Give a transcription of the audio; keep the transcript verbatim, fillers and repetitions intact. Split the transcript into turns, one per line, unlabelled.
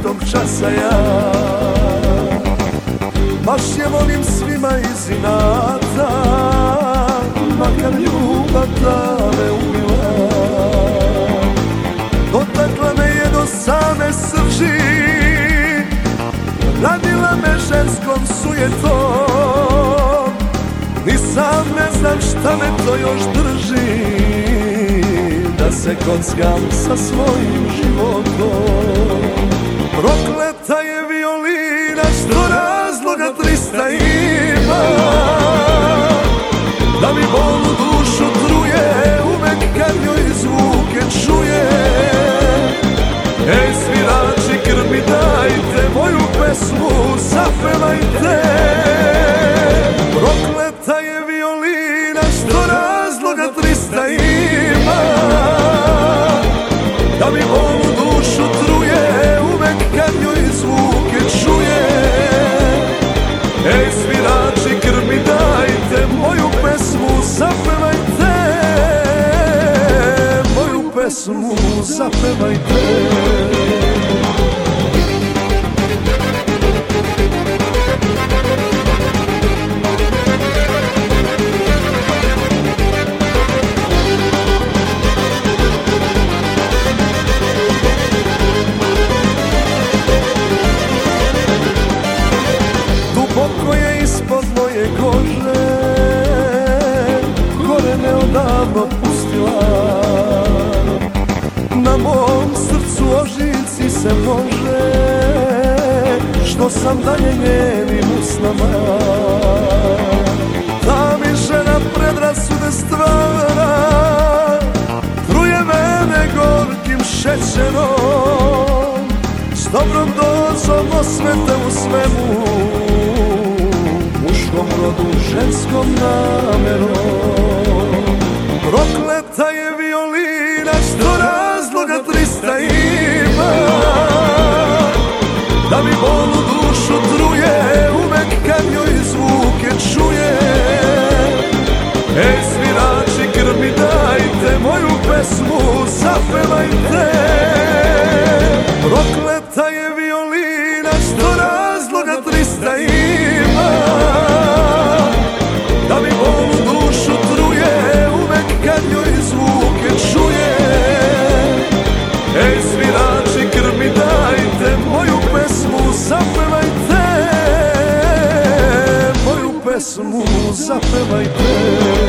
istog časa ja. Baš je volim svima iz inata, makar ljubav ta me ubila. Dotakla me je do same srži, radila me ženskom sujetom. Ni sam ne znam šta me to još drži, da se kockam sa svojim životom. Prokleta je violina što razloga trista ima, da mi bolu dušu truje uvek kad joj zvuke čuje. Ej svirači krmi dajte, moju pesmu zapevajte. Prokleta je violina što razloga trista ima, da mi bolu dušu truje uvek kad joj zvuke čuje. Ej svirači krmi dajte, moju pesmu zapevajte, moju pesmu zapevajte. Duboko je ispod moje kože, gore me odavno pustila. Na mom srcu ožiljci se može, što sam dalje njenim usnama. Ta mi žena predrasude stvara, truje mene gorkim šećerom. S dobrom dozom osvete u svemu, muškom rodu, ženskom namerom. Prokleta je violina što razloga trista ima, da mi bolu dušu truje uvek kad joj zvuke čuje. Ej svirači krmi dajte, moju pesmu zapevajte. Prokleta je violina što razloga trista ima, da mi bolu dušu truje uvek kad joj zvuke čuje. Ej svirači krmi dajte, moju pesmu zapevajte, moju pesmu zapevajte.